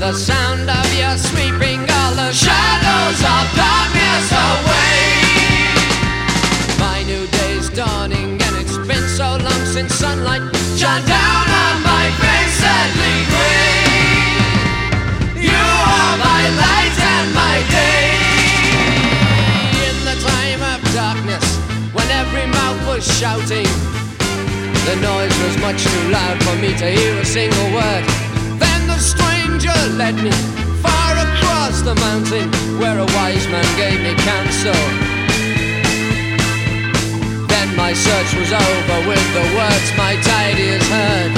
the sound of you sweeping all the shadows of darkness away. My new day's dawning, and it's been so long since sunlight shone down on my face, sadly grey. You are my light and my day. In the time of darkness, when every mouth was shouting, the noise was much too loud for me to hear a single word. Then the stranger led me far across the mountain, where a wise man gave me counsel. Then my search was over with the words my tidiers heard.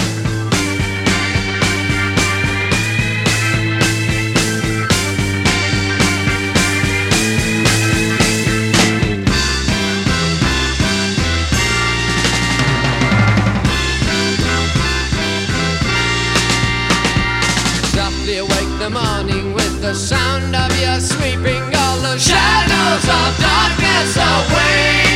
Awake the morning with the sound of you sweeping all the shadows of darkness away.